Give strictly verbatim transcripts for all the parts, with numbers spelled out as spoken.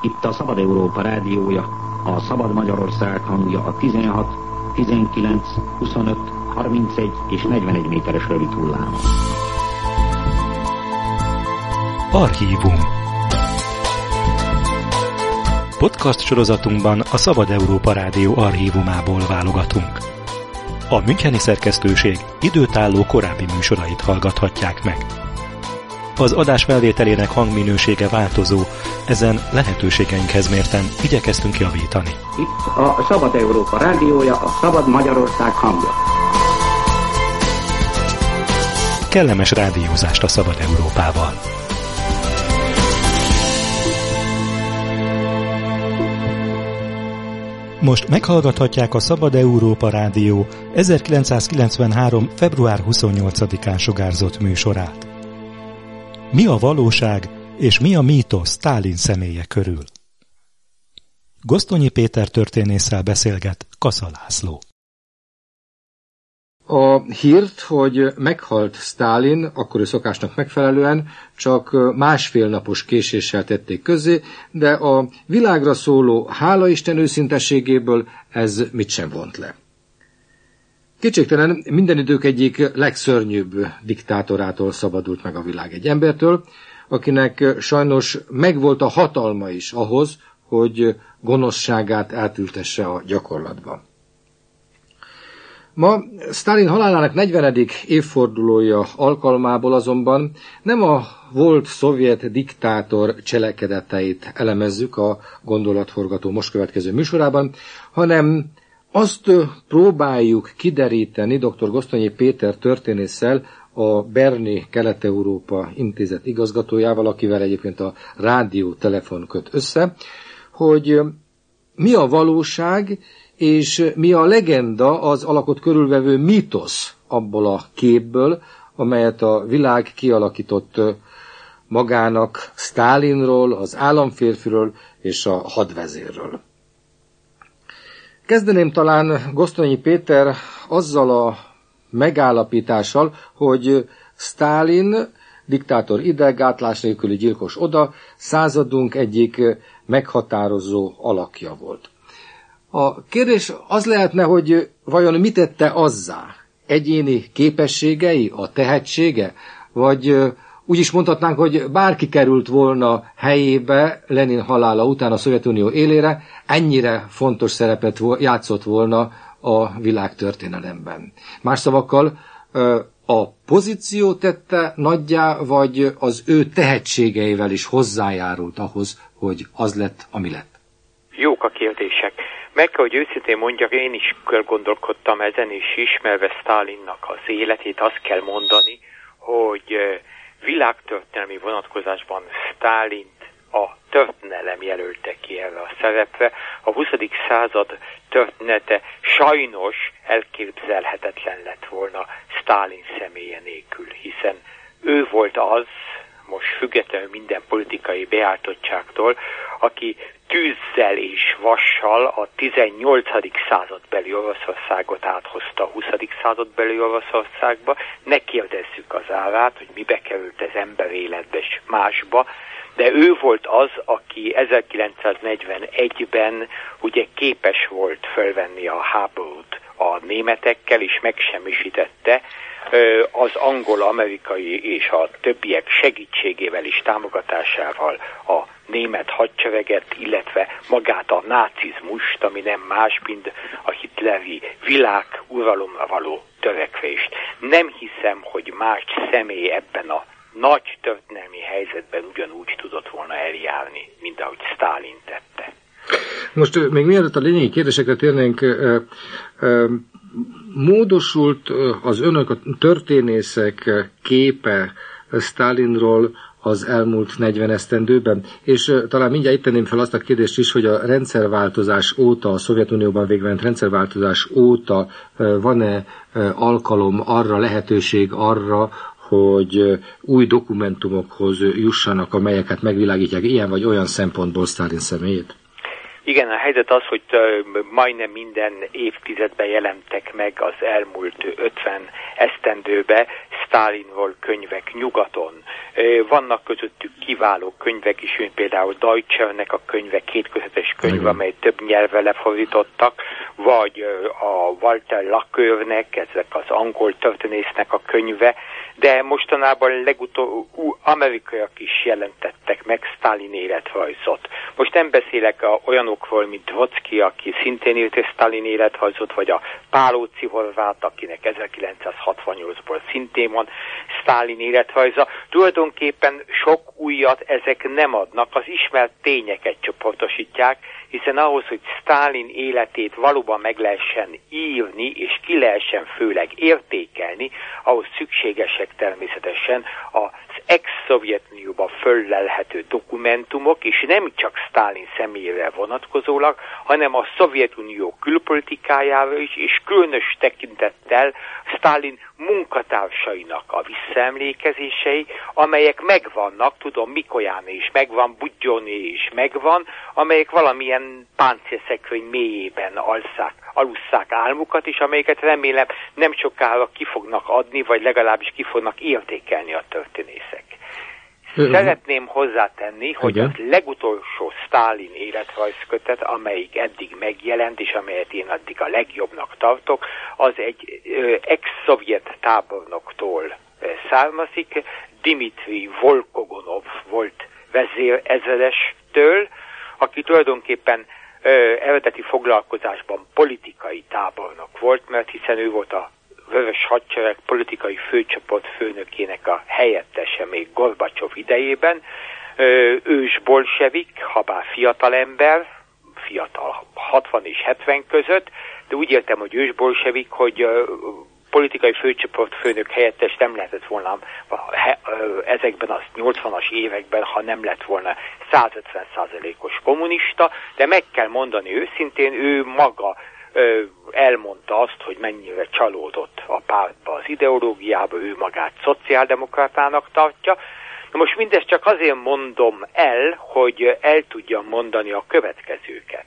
Itt a Szabad Európa rádiója, a Szabad Magyarország hangja a tizenhat, tizenkilenc, huszonöt, harmincegy és negyvenegy méteres rövid hullámon. Archívum. Podcast sorozatunkban a Szabad Európa Rádió archívumából válogatunk. A müncheni szerkesztőség időtálló korábbi műsorait hallgathatják meg. Az adás felvételének hangminősége változó, ezen lehetőségeinkhez mérten igyekeztünk javítani. Itt a Szabad Európa rádiója, a Szabad Magyarország hangja. Kellemes rádiózást a Szabad Európával! Most meghallgathatják a Szabad Európa Rádió ezerkilencszázkilencvenhárom. február huszonnyolcadikán sugárzott műsorát. Mi a valóság és mi a mítosz Sztálin személye körül? Gosztonyi Péter történésszel beszélget Kassa László. A hírt, hogy meghalt Sztálin, akkori szokásnak megfelelően, csak másfél napos késéssel tették közzé, de a világra szóló hálaisten őszintességéből ez mit sem vont le. Kétségtelen minden idők egyik legszörnyűbb diktátorától szabadult meg a világ, egy embertől, akinek sajnos megvolt a hatalma is ahhoz, hogy gonoszságát átültesse a gyakorlatba. Ma Sztálin halálának negyvenedik évfordulója alkalmából azonban nem a volt szovjet diktátor cselekedeteit elemezzük a gondolatforgató most következő műsorában, hanem azt próbáljuk kideríteni dr. Gosztonyi Péter történésszel, a Berni Kelet-Európa Intézet igazgatójával, akivel egyébként a rádiótelefon köt össze, hogy mi a valóság, és mi a legenda, az alakot körülvevő mítosz abból a képből, amelyet a világ kialakított magának Sztálinról, az államférfiről és a hadvezérről. Kezdeném talán Gosztonyi Péter azzal a megállapítással, hogy Sztálin, diktátor ide, gátlás nélküli gyilkos oda, századunk egyik meghatározó alakja volt. A kérdés az lehetne, hogy vajon mit tette azzá? Egyéni képességei, a tehetsége? Vagy úgy is mondhatnánk, hogy bárki került volna helyébe Lenin halála után a Szovjetunió élére, ennyire fontos szerepet játszott volna a világtörténelemben. Más szavakkal, a pozíció tette nagyjá, vagy az ő tehetségeivel is hozzájárult ahhoz, hogy az lett, ami lett? Jók a kérdések. Meg kell, hogy őszintén mondjak, én is körgondolkodtam ezen, és ismerve Sztálinnak az életét, azt kell mondani, hogy világtörténelmi vonatkozásban Sztálint a történelem jelölte ki erre a szerepre. A huszadik század története sajnos elképzelhetetlen lett volna Sztálin személye nélkül, hiszen ő volt az, most függetlenül minden politikai beálltottságtól, aki tűzzel és vassal a tizennyolcadik századbeli Oroszországot áthozta a huszadik századbeli Oroszországba. Ne kérdezzük az árát, hogy mibe került az ember életbe és másba, de ő volt az, aki ezerkilencszáznegyvenegyben ugye képes volt fölvenni a háborút a németekkel, és megsemmisítette az angol-amerikai és a többiek segítségével és támogatásával a német hadsereget, illetve magát a nácizmust, ami nem más, mint a hitleri világ uralomra való törekvést. Nem hiszem, hogy más személy ebben a nagy történelmi helyzetben ugyanúgy tudott volna eljárni, mint ahogy Sztálin tette. Most még mielőtt a lényegi kérdésekre térnénk, ö, ö, módosult az önök a történészek képe Sztálinról az elmúlt negyven esztendőben, és talán mindjárt itt tenném fel azt a kérdést is, hogy a rendszerváltozás óta, a Szovjetunióban végvent rendszerváltozás óta van-e alkalom arra, lehetőség arra, hogy új dokumentumokhoz jussanak, amelyeket megvilágítják ilyen vagy olyan szempontból Sztálin személyét? Igen, a helyzet az, hogy majdnem minden évtizedben jelentek meg az elmúlt ötven esztendőbe Sztálinról könyvek nyugaton. Vannak közöttük kiváló könyvek is, mint például Deutschernek a könyve, kétkötetes könyv, amely több nyelvre lefordítottak, vagy a Walter Laqueurnek, ezek az angol történésznek a könyve, de mostanában legutóbb amerikaiak is jelentettek meg Sztálin életrajzot. Most nem beszélek a olyanokról, mint Trotsky, aki szintén írt Sztálin életrajzot, vagy a Pálóci Horváth, akinek ezerkilencszázhatvannyolcból szintén van Sztálin életrajza. Tulajdonképpen sok újat ezek nem adnak, az ismert tényeket csoportosítják, hiszen ahhoz, hogy Sztálin életét valóban meg lehessen írni, és ki lehessen főleg értékelni, ahhoz szükségesek természetesen az ex-Szovjetunióban föllelhető dokumentumok, és nem csak Sztálin személyére vonatkozólag, hanem a Szovjetunió külpolitikájára is, és különös tekintettel Sztálin munkatársainak a visszaemlékezései, amelyek megvannak, tudom, Mikojáné is megvan, Budjóné is megvan, amelyek valamilyen páncélszekrény mélyében alszák, alusszák álmukat, és amelyeket remélem nem sokára ki fognak adni, vagy legalábbis ki fognak értékelni a történészek. Szeretném hozzátenni, hogy a legutolsó Sztálin életrajzkötet, amelyik eddig megjelent, és amelyet én addig a legjobbnak tartok, az egy ö, ex-szovjet tábornoktól ö, származik, Dimitri Volkogonov volt vezérezredestől, aki tulajdonképpen ö, eredeti foglalkozásban politikai tábornok volt, mert hiszen ő volt a Vörös Hadsereg politikai főcsoport főnökének a helyettese még Gorbacsov idejében, ős bolsevik, habár fiatalember, fiatal hatvan és hetven között, de úgy értem, hogy ős bolsevik, hogy politikai főcsoport főnök helyettes nem lehetett volna ezekben az nyolcvanas években, ha nem lett volna százötven százalékos kommunista, de meg kell mondani őszintén, ő maga elmondta azt, hogy mennyire csalódott a pártba, az ideológiába, ő magát szociáldemokratának tartja. Na most mindezt csak azért mondom el, hogy el tudjam mondani a következőket.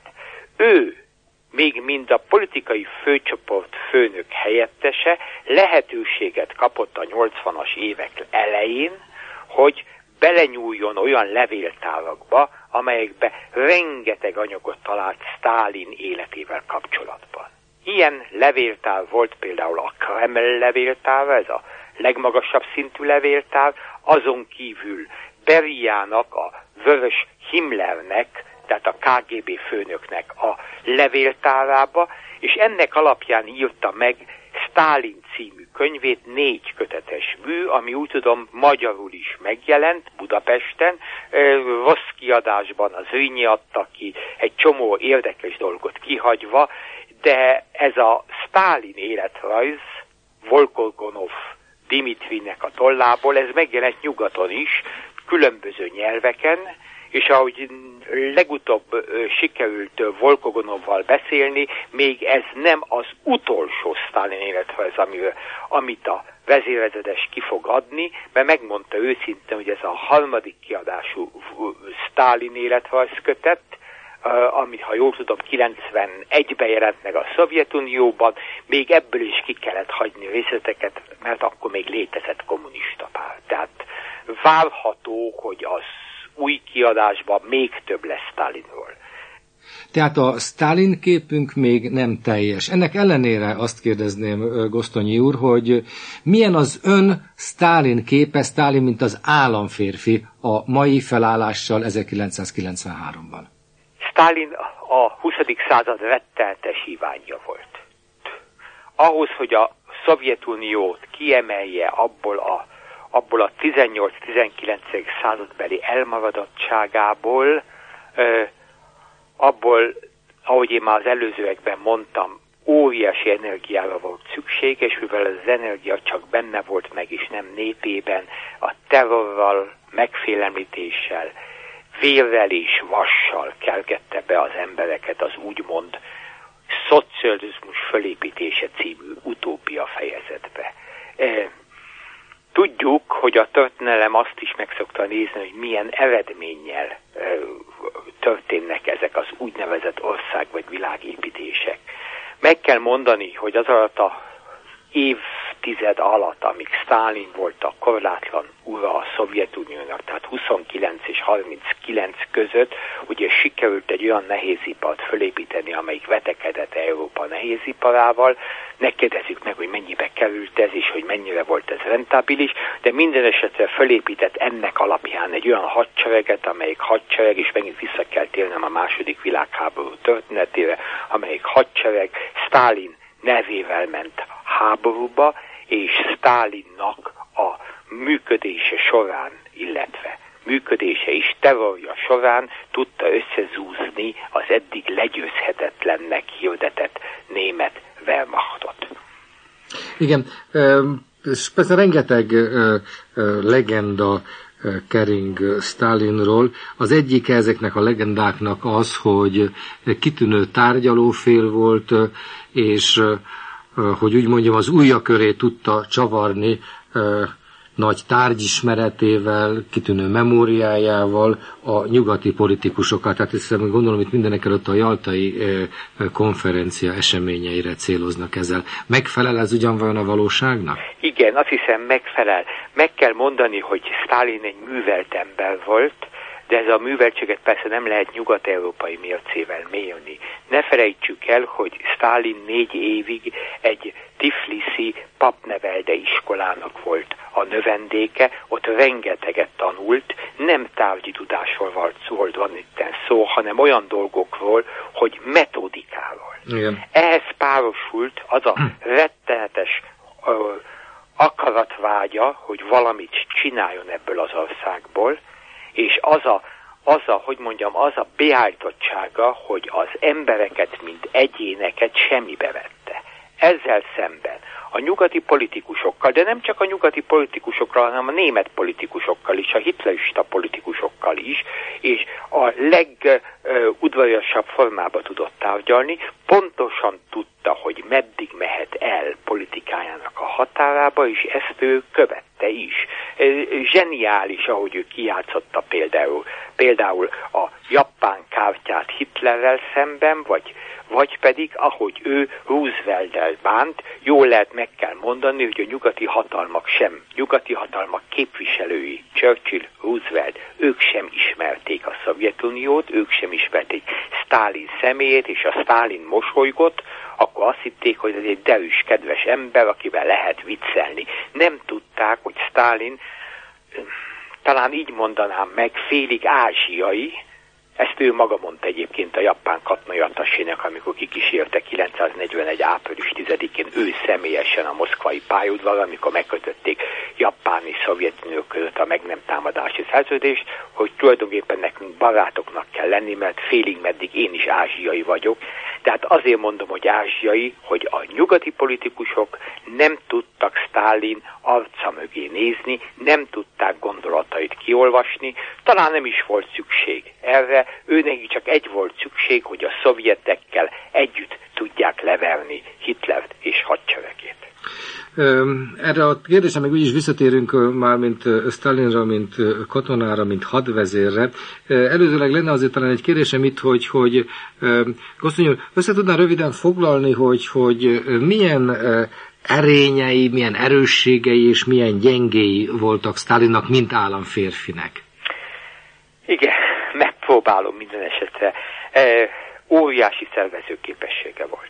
Ő, még mind a politikai főcsoport főnök helyettese lehetőséget kapott a nyolcvanas évek elején, hogy belenyúljon olyan levéltárakba, amelyekbe rengeteg anyagot talált Sztálin életével kapcsolatban. Ilyen levéltár volt például a Kreml levéltára, ez a legmagasabb szintű levéltár, azon kívül Beriának, a Vörös Himmlernek, tehát a ká gé bé főnöknek a levéltárába, és ennek alapján írta meg Sztálin című könyvét, négy kötetes mű, ami úgy tudom magyarul is megjelent Budapesten, rossz kiadásban az Zrínyi adta ki, egy csomó érdekes dolgot kihagyva, de ez a Sztálin életrajz Volkogonov Dimitrinek a tollából, ez megjelent nyugaton is, különböző nyelveken, és ahogy legutóbb sikerült Volkogonovval beszélni, még ez nem az utolsó Sztálin életrajz, amit a vezérezredes ki fog adni, mert megmondta őszintén, hogy ez a harmadik kiadású Sztálin életrajzkötet, amit, ha jól tudom, kilencvenegyben jelent meg a Szovjetunióban, még ebből is ki kellett hagyni részleteket, mert akkor még létezett kommunista párt. Tehát várható, hogy az új kiadásban még több lesz Sztálinról. Tehát a Sztálin képünk még nem teljes. Ennek ellenére azt kérdezném, Gosztonyi úr, hogy milyen az ön Sztálin képe, Sztálin, mint az államférfi a mai felállással ezerkilencszázkilencvenháromban? Sztálin a huszadik század retteltes hívánja volt. Ahhoz, hogy a Szovjetuniót kiemelje abból a abból a tizennyolc-tizenkilencedik századbeli elmaradottságából, abból, ahogy én már az előzőekben mondtam, óriási energiára volt szükség, és mivel az energia csak benne volt meg, és nem népében, a terrorral, megfélemlítéssel, vérrel és vassal kelgette be az embereket az úgymond szocializmus fölépítése című utópia fejezetbe. Tudjuk, hogy a történelem azt is meg szokta nézni, hogy milyen eredménnyel ö, történnek ezek az úgy úgynevezett ország vagy világépítések. Meg kell mondani, hogy az alatt a évtized alatt, amíg Sztálin volt a korlátlan ura a Szovjetuniónak, tehát huszonkilenc és harminckilenc között, ugye sikerült egy olyan nehézipart fölépíteni, amelyik vetekedett Európa nehéziparával. Ne kérdezzük meg, hogy mennyibe került ez, és hogy mennyire volt ez rentábilis, de minden esetre fölépített ennek alapján egy olyan hadsereget, amelyik hadsereg, és megint vissza kell térnem a második világháború történetére, amelyik hadsereg Sztálin nevével ment háborúba, és Sztálinnak a működése során, illetve működése is terrorja során tudta összezúzni az eddig legyőzhetetlennek hirdetett német Wehrmachtot. Igen, és persze rengeteg legenda kering Sztálinról. Az egyik ezeknek a legendáknak az, hogy kitűnő tárgyalófél volt, és hogy úgy mondjam, az ujja köré tudta csavarni nagy tárgyismeretével, kitűnő memóriájával a nyugati politikusokat. Tehát hiszem, gondolom, itt mindenek előtt a jaltai konferencia eseményeire céloznak ezzel. Megfelel ez ugyan vajon a valóságnak? Igen, azt hiszem megfelel. Meg kell mondani, hogy Sztálin egy művelt ember volt, de ez a műveltséget persze nem lehet nyugat-európai mércével mérni. Ne felejtsük el, hogy Sztálin négy évig egy tifliszi papnevelde iskolának volt a növendéke, ott rengeteget tanult, nem tárgyi tudásról volt szó, van itt szó, hanem olyan dolgokról, hogy metodikáról. Igen. Ehhez párosult az a rettenetes ö, akaratvágya, hogy valamit csináljon ebből az országból, és az a, az a, hogy mondjam, az a beállítottsága, hogy az embereket, mint egyéneket semmibe vette. Ezzel szemben a nyugati politikusokkal, de nem csak a nyugati politikusokkal, hanem a német politikusokkal is, a hitlerista politikusokkal is, és a legudvariasabb formába tudott tárgyalni, pontosan tudta, hogy meddig mehet el politikájának a határába, és ezt ő követte is. Zseniális, ahogy ő kijátszotta például, például a japán kártyát Hitlerrel szemben, vagy vagy pedig, ahogy ő Roosevelttel bánt, jól lehet meg kell mondani, hogy a nyugati hatalmak sem, nyugati hatalmak képviselői, Churchill, Roosevelt, ők sem ismerték a Szovjetuniót, ők sem ismerték Sztálin személyét, és a Sztálin mosolygott, akkor azt hitték, hogy ez egy derűs, kedves ember, akivel lehet viccelni. Nem tudták, hogy Sztálin, talán így mondanám meg, félig ázsiai. Ezt ő maga mondta egyébként a japán katonai attasének, amikor kikísérte kilencszáznegyvenegy április tizedikén ő személyesen a moszkvai pályaudvarra, amikor megkötötték Japán és Szovjetunió között a meg nem támadási szerződést, hogy tulajdonképpen nekünk barátoknak kell lenni, mert félig meddig én is ázsiai vagyok. Tehát azért mondom, hogy ázsiai, hogy a nyugati politikusok nem tudtak Sztálin arca mögé nézni, nem tudták gondolatait kiolvasni, talán nem is volt szükség erre, őnek csak egy volt szükség, hogy a szovjetekkel együtt tudják leverni Hitlert és hadseregét. Erre a kérdésre meg úgyis visszatérünk már, mint Sztálinra, mint katonára, mint hadvezérre. Előzőleg lenne azért talán egy kérdésem itt, hogy, hogy Gosztonyi úr, össze tudná röviden foglalni, hogy, hogy milyen erényei, milyen erősségei és milyen gyengéi voltak Sztálinnak, mint államférfinek? Igen, megpróbálom minden esetre. E, óriási szervezőképessége volt.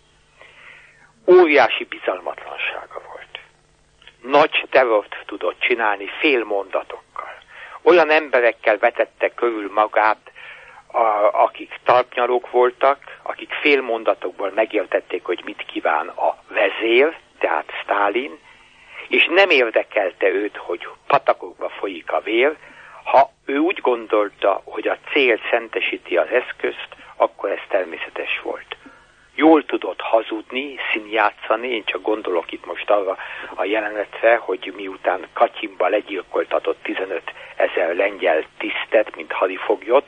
Óriási bizalmatlansága volt. Nagy terrort tudott csinálni fél mondatokkal. Olyan emberekkel vetette körül magát, a, akik talpnyalók voltak, akik fél mondatokból megértették, hogy mit kíván a vezér, tehát Sztálin, és nem érdekelte őt, hogy patakokba folyik a vér. Ha ő úgy gondolta, hogy a cél szentesíti az eszközt, akkor ez természetes volt. Jól tudott hazudni, színjátszani, én csak gondolok itt most arra a jelenetre, hogy miután Katyinba legyilkoltatott tizenöt ezer lengyel tisztet, mint hadifoglyot,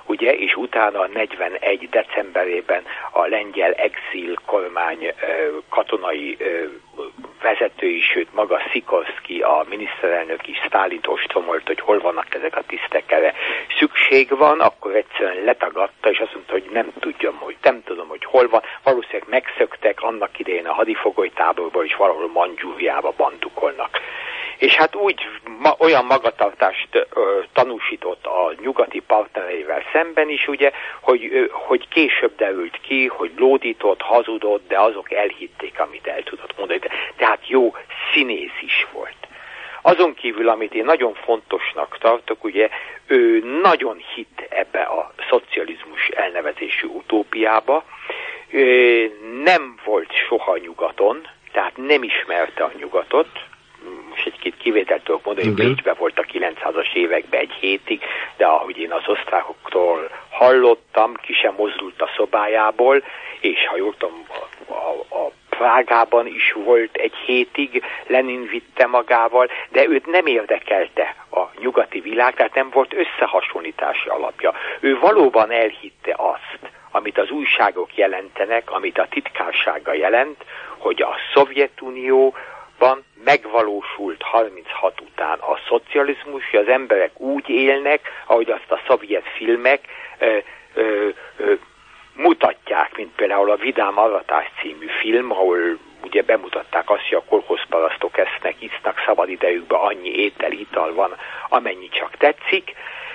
ugye, és utána negyvenegy decemberében a lengyel exil kormány katonai vezetői, sőt maga Szikorszky, a miniszterelnök is Sztálint ostromolt, hogy hol vannak ezek a tisztek, erre szükség van, akkor egyszerűen letagadta, és azt mondta, hogy nem tudjam, hogy nem tudom, hogy hol van, valószínűleg megszöktek annak idején a hadifogolytáborból, és valahol Mandzsúriába bandukolnak. És hát úgy ma, olyan magatartást ö, tanúsított a nyugati partnereivel szemben is, ugye, hogy, ö, hogy később derült ki, hogy lódított, hazudott, de azok elhitték, amit el tudott mondani. Tehát jó színész is volt. Azon kívül, amit én nagyon fontosnak tartok, ugye, ő nagyon hitt ebbe a szocializmus elnevezésű utópiába, ö, nem volt soha nyugaton, tehát nem ismerte a nyugatot. Most egy-két kivételt tudok mondani, hogy Bécsben volt a kilencszázas években egy hétig, de ahogy én az osztrákoktól hallottam, ki sem mozdult a szobájából, és ha jól tudom, a, a, a Prágában is volt egy hétig, Lenin vitte magával, de őt nem érdekelte a nyugati világ, tehát nem volt összehasonlítási alapja. Ő valóban elhitte azt, amit az újságok jelentenek, amit a titkársága jelent, hogy a Szovjetunióban megvalósult harminchat után a szocializmus, hogy az emberek úgy élnek, ahogy azt a szovjet filmek ö, ö, ö, mutatják, mint például a Vidám Aratás című film, ahol ugye bemutatták azt, hogy a kolhozparasztok esznek, isznak szabadidejükben, annyi étel, ital van, amennyi csak tetszik.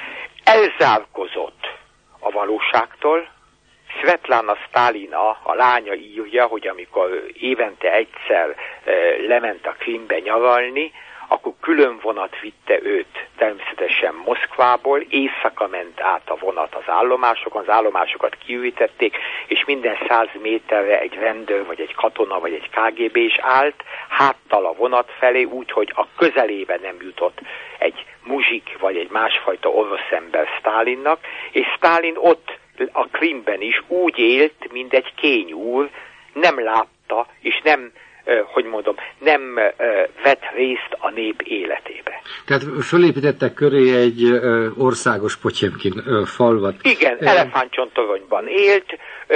Elzárkozott a valóságtól. Svetlana Sztálina, a lánya írja, hogy amikor évente egyszer e, lement a Krimbe nyaralni, akkor külön vonat vitte őt természetesen Moszkvából, éjszaka ment át a vonat az állomásokon, az állomásokat kiürítették, és minden száz méterre egy rendőr, vagy egy katona, vagy egy ká gé bé is állt, háttal a vonat felé, úgyhogy a közelébe nem jutott egy muzsik, vagy egy másfajta orosz ember Sztálinnak, és Sztálin ott a Krimben is úgy élt, mint egy kényúr, nem látta, és nem, hogy mondom, nem vett részt a nép életébe. Tehát fölépítettek köré egy országos Potyemkin falvat. Igen, elefántcsontoronyban élt,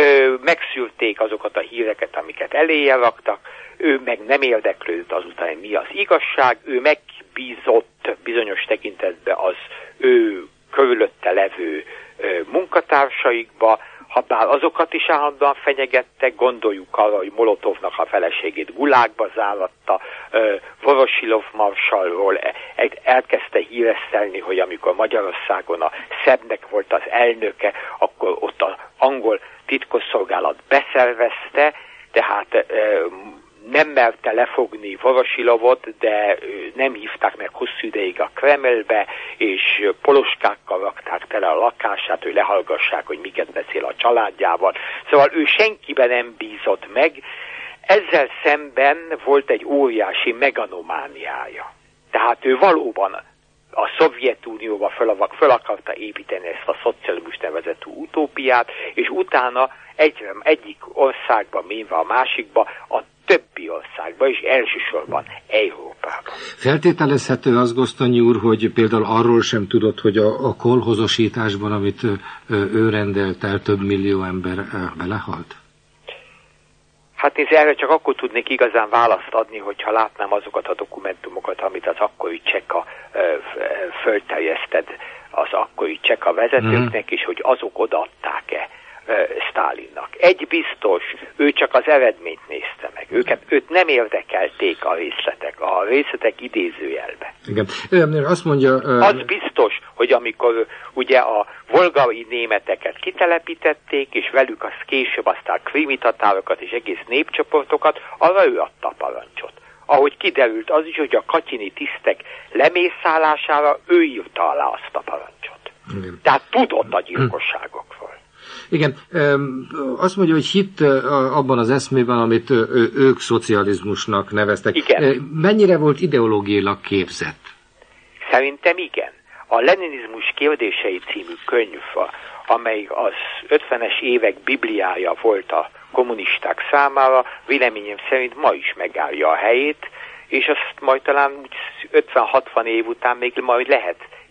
megszűrték azokat a híreket, amiket eléje raktak, ő meg nem érdeklődött azután, hogy mi az igazság, ő megbízott bizonyos tekintetben az ő körülötte levő munkatársaikba, ha bár azokat is állandóan fenyegettek, gondoljuk arra, hogy Molotovnak a feleségét gulágba záratta, Vorosilov marsalról elkezdte híresztelni, hogy amikor Magyarországon a szebnek volt az elnöke, akkor ott az angol titkosszolgálat beszervezte, tehát nem merte lefogni Vorosilovot, de nem hívták meg hosszú ideig a Kremlbe, és poloskákkal rakták tele a lakását, hogy lehallgassák, hogy miket beszél a családjával. Szóval ő senkiben nem bízott meg. Ezzel szemben volt egy óriási meganomániája. Tehát ő valóban a Szovjetunióba föl, föl akarta építeni ezt a szocializmus nevezetű utópiát, és utána egy, egyik országba, méve a másikba, a többi országban, és elsősorban Európában. Feltételezhető az, Gosztonyi úr, hogy például arról sem tudott, hogy a, a kolhozosításban, amit ő, ő rendelt el, több millió ember belehalt? Hát nézd, erre csak akkor tudnék igazán választ adni, hogyha látnám azokat a dokumentumokat, amit az akkori Cseka fölterjesztett az akkori Cseka vezetőknek, mm. és hogy azok odaadták-e Sztálinnak. Egy biztos, ő csak az eredményt nézte meg. Őket, őt nem érdekelték a részletek, a részletek idézőjelbe. Igen. Ő azt mondja... Uh... Az biztos, hogy amikor ugye a volgai németeket kitelepítették, és velük az később aztán krimi tatárokat és egész népcsoportokat, arra ő adta a parancsot. Ahogy kiderült az is, hogy a katyini tisztek lemészállására ő írta alá azt a parancsot. Igen. Tehát tudott a gyilkosságokról. Igen, azt mondja, hogy hitt abban az eszmében, amit ők szocializmusnak neveztek. Igen. Mennyire volt ideológiailag képzett? Szerintem igen. A Leninizmus kérdései című könyv, amely az ötvenes évek bibliája volt a kommunisták számára, véleményem szerint ma is megállja a helyét, és azt majd talán ötven-hatvan év után még majd lehet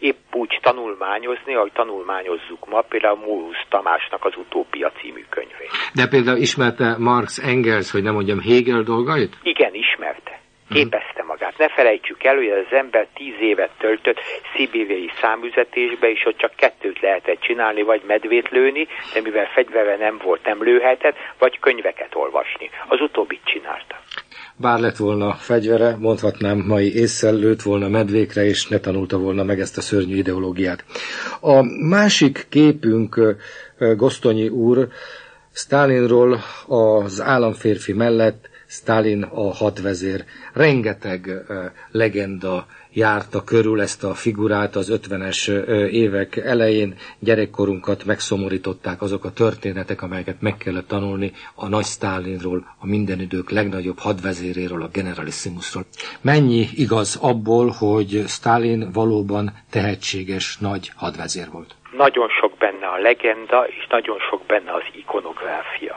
épp úgy tanulmányozni, ahogy tanulmányozzuk ma, például Mórusz Tamásnak az Utópia című könyvét. De például ismerte Marx, Engels, hogy nem mondjam Hegel dolgait? Igen, ismerte. Képezte magát. Ne felejtsük el, hogy az ember tíz évet töltött szibériai számüzetésbe, és ott csak kettőt lehetett csinálni, vagy medvét lőni, de mivel fegyvere nem volt, nem lőhetett, vagy könyveket olvasni. Az utóbbit csinálta. Bár lett volna fegyvere, mondhatnám mai ésszel, lőtt volna medvékre, és ne tanulta volna meg ezt a szörnyű ideológiát. A másik képünk, Gosztonyi úr, Sztálinról az államférfi mellett Sztálin a hadvezér. Rengeteg uh, legenda járta körül ezt a figurát az ötvenes uh, évek elején. Gyerekkorunkat megszomorították azok a történetek, amelyeket meg kellett tanulni a nagy Sztálinról, a minden idők legnagyobb hadvezéréről, a generalissimusról. Mennyi igaz abból, hogy Sztálin valóban tehetséges nagy hadvezér volt? Nagyon sok benne a legenda, és nagyon sok benne az ikonográfia.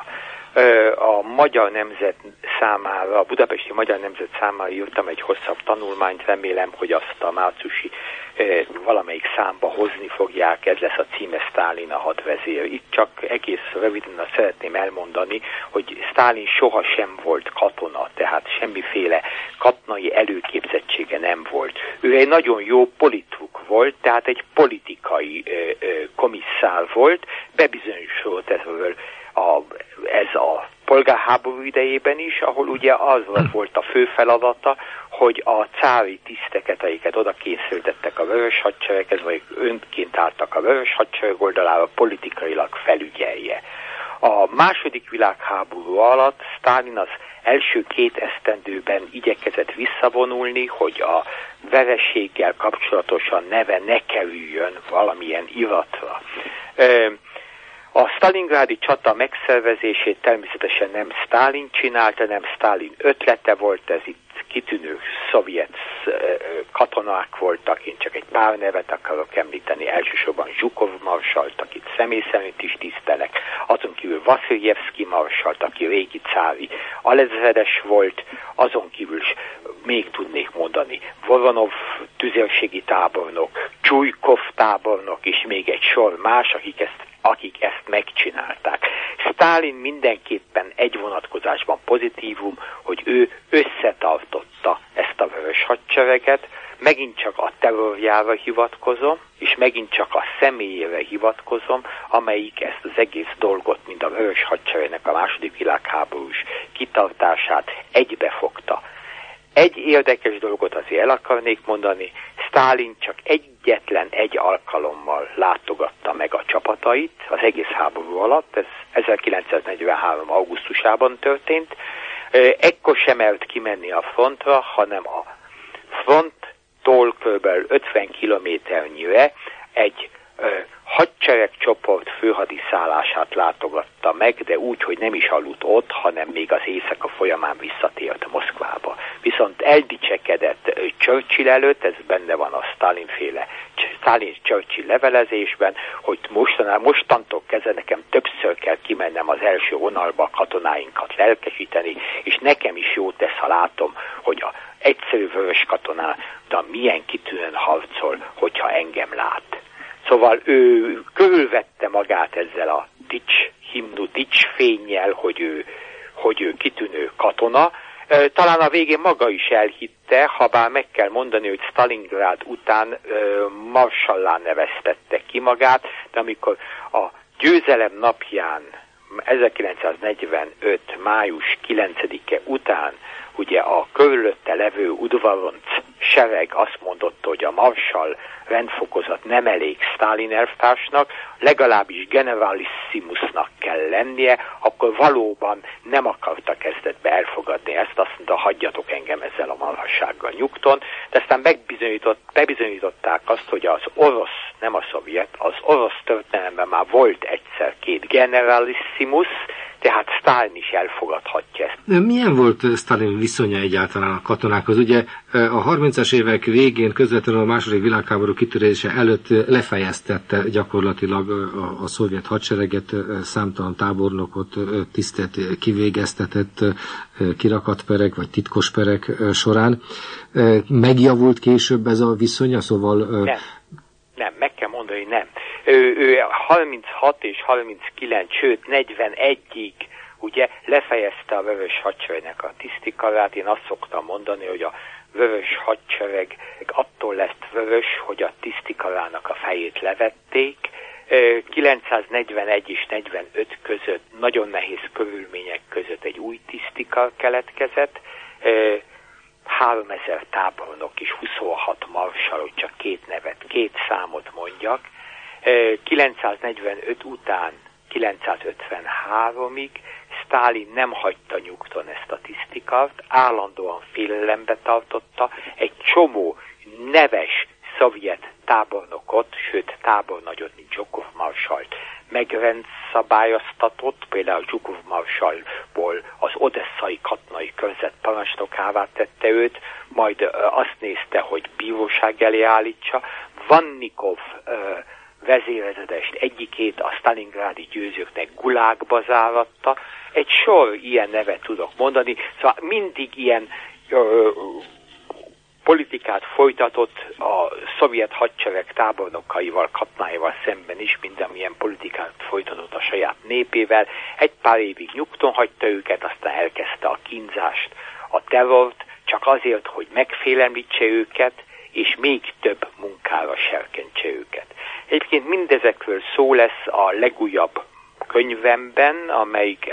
A Magyar Nemzet számára, a Budapesti Magyar Nemzet számára írtam egy hosszabb tanulmányt, remélem, hogy azt a márciusi valamelyik számba hozni fogják, ez lesz a címe, Sztálin a hadvezér. Itt csak egész röviden azt szeretném elmondani, hogy Sztálin soha sem volt katona, tehát semmiféle katonai előképzettsége nem volt. Ő egy nagyon jó politruk volt, tehát egy politikai komisszár volt, bebizonyosodott ezzel A, ez a polgárháború idejében is, ahol ugye az volt a fő feladata, hogy a cári tiszteket, amiket oda kényszerítettek a vörös hadsereghez, vagy önként álltak a vörös hadsereg oldalára, politikailag felügyelje. A második világháború alatt Sztálin az első két esztendőben igyekezett visszavonulni, hogy a vereséggel kapcsolatosan neve ne kerüljön valamilyen iratra. A sztalingrádi csata megszervezését természetesen nem Sztálin csinálta, nem Sztálin ötlete volt, ez itt kitűnő szovjet katonák voltak, én csak egy pár nevet akarok említeni, elsősorban Zsukov marsalt, akit személy szerint is tisztelek, azon kívül Vasiljevszky marsalt, aki régi cári alezredes volt, azon kívül még tudnék mondani Voronov tüzérségi tábornok, Csujkov tábornok, és még egy sor más, akik ezt akik ezt megcsinálták. Sztálin mindenképpen egy vonatkozásban pozitívum, hogy ő összetartotta ezt a vörös hadsereget, megint csak a terrorjára hivatkozom, és megint csak a személyére hivatkozom, amelyik ezt az egész dolgot, mint a vörös hadseregnek a második világháborús kitartását egybefogta. Egy érdekes dolgot azért el akarnék mondani, Sztálin csak egyetlen egy alkalommal látogatta meg a csapatait az egész háború alatt, ez ezerkilencszáznegyvenhárom augusztusában történt, ekkor sem mert kimenni a frontra, hanem a fronttól kb. ötven kilométernyire egy hadseregcsoport főhadiszállását látogatta meg, de úgy, hogy nem is aludt ott, hanem még az éjszaka folyamán visszatért Moszkvába. Viszont eldicsekedett Churchill előtt, ez benne van a Sztálin-féle Sztálin-Churchill levelezésben, hogy mostanában, mostantól kezdve nekem többször kell kimennem az első vonalba a katonáinkat lelkesíteni, és nekem is jó tesz, ha látom, hogy a egyszerű vörös katona milyen kitűnően harcol, hogyha engem lát. Szóval ő körülvette magát ezzel a dics, himnu dics fénnyel, hogy ő, hogy ő kitűnő katona. Talán a végén maga is elhitte, ha bár meg kell mondani, hogy Sztalingrád után marsallá neveztette ki magát, de amikor a győzelem napján, ezerkilencszáznegyvenöt. május kilencedike után ugye a körülötte levő udvaronc sereg azt mondotta, hogy a marsall rendfokozat nem elég Sztálin elvtársnak, legalábbis generalissimusnak kell lennie, akkor valóban nem akarta kezdetbe elfogadni ezt, azt mondta, hagyjatok engem ezzel a marhassággal nyugton, de aztán megbizonyított, bebizonyították azt, hogy az orosz, nem a szovjet, az orosz történelemben már volt egyszer két generalissimus, tehát Sztálin is elfogadhatja ezt. Milyen volt Sztálin viszonya egyáltalán a katonákhoz? Ugye a harmincas évek végén, közvetlenül a második világháború kitörése előtt lefejeztette gyakorlatilag a, a szovjet hadsereget, számtalan tábornokot, tisztet kivégeztetett kirakatperek vagy titkosperek során. Megjavult később ez a viszonya? Szóval... Nem. nem, meg kell mondani, nem. Ő, ő harminchat és harminckilenc, sőt negyvenegyig ugye lefejezte a Vörös Hadseregnek a tisztikarát. Én azt szoktam mondani, hogy a Vörös Hadsereg attól lett vörös, hogy a tisztikarának a fejét levették. kilencszáznegyvenegy és negyvenöt között nagyon nehéz körülmények között egy új tisztikar keletkezett. háromezer tábornok és huszonhat marsal, hogy csak két nevet, két számot mondjak. kilencszáznegyvenöt után kilencszázötvenháromig Sztálin nem hagyta nyugton ezt a tisztikart, állandóan félelembe tartotta, egy csomó neves szovjet tábornokot, sőt tábornagyot, mint Zsukov marsalt megrendszabályoztatott, például Zsukov marsalból az odesszai katonai körzet parancsnokává tette őt, majd ö, azt nézte, hogy bíróság elé állítsa. Vannikov ö, vezérezredest egyikét a sztalingrádi győzőknek gulágba záratta. Egy sor ilyen nevet tudok mondani, szóval mindig ilyen ö, politikát folytatott a szovjet hadsereg tábornokaival, katonáival szemben is, mint amilyen politikát folytatott a saját népével. Egy pár évig nyugton hagyta őket, aztán elkezdte a kínzást, a terrort, csak azért, hogy megfélemlítse őket, és még több munkára serkentse őket. Egyébként mindezekről szó lesz a legújabb könyvemben, amelyik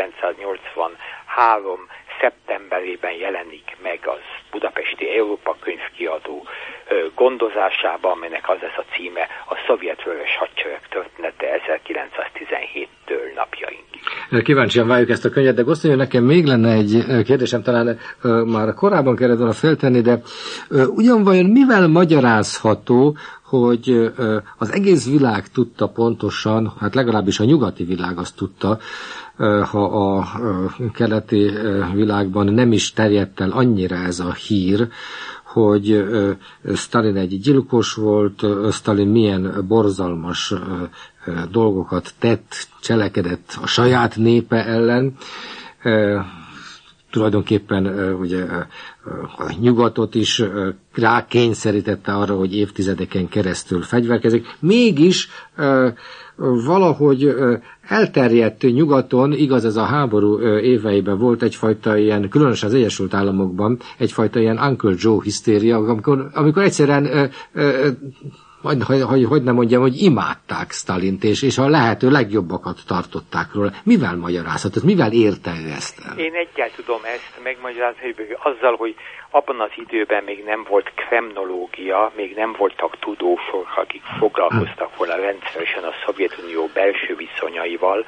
ezerkilencszáznyolcvanhárom szeptemberében jelenik meg az Budapesti Európa Könyvkiadó gondozásában, amelynek az lesz a címe a Szovjet Vörös Hadsereg története ezerkilencszáztizenhéttől napjainkig. Kíváncsian várjuk ezt a könyvet, de Gosztonyi, nekem még lenne egy kérdésem, talán uh, már korábban kellett volna feltenni, de uh, ugyan vajon mivel magyarázható, hogy uh, az egész világ tudta pontosan, hát legalábbis a nyugati világ azt tudta, uh, ha a uh, keleti uh, világban nem is terjedt el annyira ez a hír, hogy uh, Sztálin egy gyilkos volt, uh, Sztálin milyen borzalmas uh, uh, dolgokat tett, cselekedett a saját népe ellen. Uh, tulajdonképpen uh, ugye uh, a nyugatot is uh, rákényszerítette arra, hogy évtizedeken keresztül fegyverkezik. Mégis uh, valahogy uh, elterjedt nyugaton, igaz, ez a háború uh, éveiben volt egyfajta ilyen, különösen az Egyesült Államokban, egyfajta ilyen Uncle Joe hisztéria, amikor, amikor egyszerűen uh, uh, Hogy, hogy, hogy nem mondjam, hogy imádták Sztálint, és, és a lehető legjobbakat tartották róla. Mivel magyarázhatott, mivel érte ő ezt el? Én egyáltalán tudom ezt megmagyarázni, hogy azzal, hogy abban az időben még nem volt kremnológia, még nem voltak tudósok, akik foglalkoztak volna rendszeresen a Szovjetunió belső viszonyaival.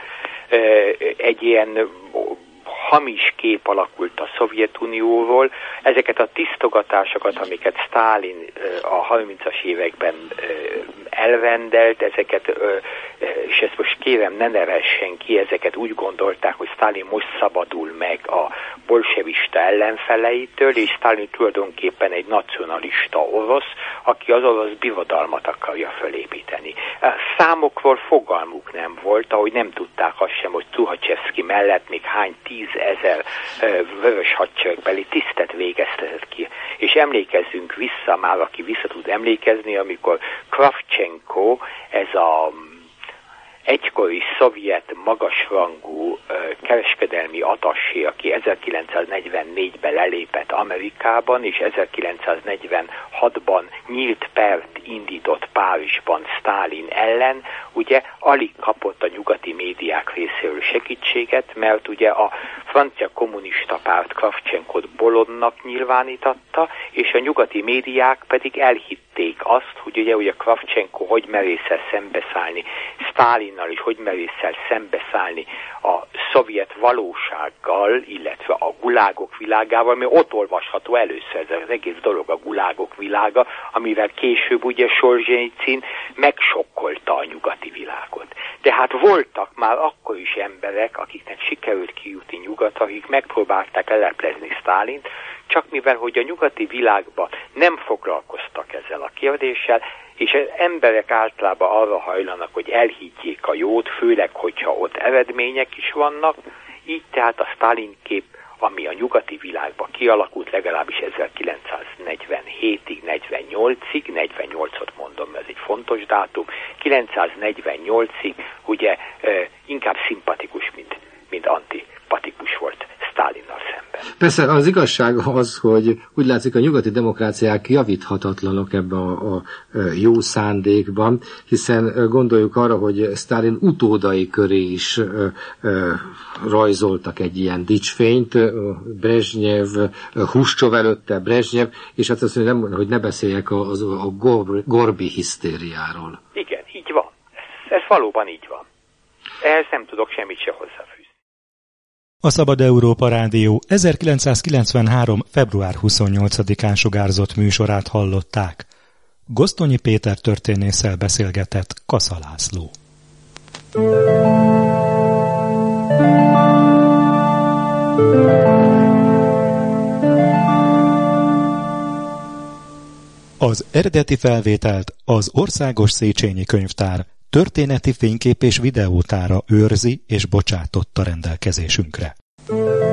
Egy ilyen hamis kép alakult a Szovjetunióról. Ezeket a tisztogatásokat, amiket Sztálin a harmincas években elrendelt, ezeket, és ezt most kérem, ne nevessen ki, ezeket úgy gondolták, hogy Sztálin most szabadul meg a bolsevista ellenfeleitől, és Sztálin tulajdonképpen egy nacionalista orosz, aki az orosz birodalmat akarja fölépíteni. Számokról fogalmuk nem volt, ahogy nem tudták azt sem, hogy Tuhacsevszki mellett még hány tízezer vörös hadseregbeli tisztet végeztetett ki. És emlékezzünk vissza már, aki vissza tud emlékezni, amikor Kravchenko, ez a egykori szovjet magasrangú uh, kereskedelmi atassé, aki ezerkilencszáznegyvennégyben lelépett Amerikában, és ezerkilencszáznegyvenhatban nyílt pert indított Párizsban Sztálin ellen, ugye alig kapott a nyugati médiák részéről segítséget, mert ugye a francia kommunista párt Kravcsenkot bolondnak nyilvánítatta, és a nyugati médiák pedig elhitték azt, hogy ugye, ugye Kravcsenko hogy merészel szembeszállni Sztálinnal, és hogy merészel szembeszállni a szovjet valósággal, illetve a gulágok világával, mert ott olvasható először ez az egész dolog, a gulágok világa, amivel később ugye Solzsenyicin megsokkolta a nyugati világot. De hát voltak már akkor is emberek, akiknek sikerült kijutni nyugatra, akik megpróbálták leleplezni Sztálint, csak mivel, hogy a nyugati világban nem foglalkoztak ezzel a kérdéssel, és az emberek általában arra hajlanak, hogy elhiggyék a jót, főleg, hogyha ott eredmények is vannak, így tehát a Sztálin kép ami a nyugati világban kialakult legalábbis ezerkilencszáznegyvenhétig, negyvennyolcig, negyvennyolcot mondom, ez egy fontos dátum, kilencszáznegyvennyolcig ugye inkább szimpatikus, mint, mint antipatikus volt Sztálinnal szemben. Persze az igazság az, hogy úgy látszik, a nyugati demokráciák javíthatatlanok ebben a, a jó szándékban, hiszen gondoljuk arra, hogy Sztálin utódai köré is ö, ö, rajzoltak egy ilyen dicsfényt, Brezsnyev, Hruszcsov előtte Brezsnyev, és hát azt mondja, hogy ne beszéljek a, a Gorbi hisztériáról. Igen, így van. Ez, ez valóban így van. Ehhez nem tudok semmit se hozzáfűzni. A Szabad Európa Rádió ezerkilencszázkilencvenhárom. február huszonnyolcadikán sugárzott műsorát hallották. Gosztonyi Péter történésszel beszélgetett Kassa László. Az eredeti felvételt az Országos Széchenyi Könyvtár történeti fénykép és videótára őrzi és bocsátotta rendelkezésünkre.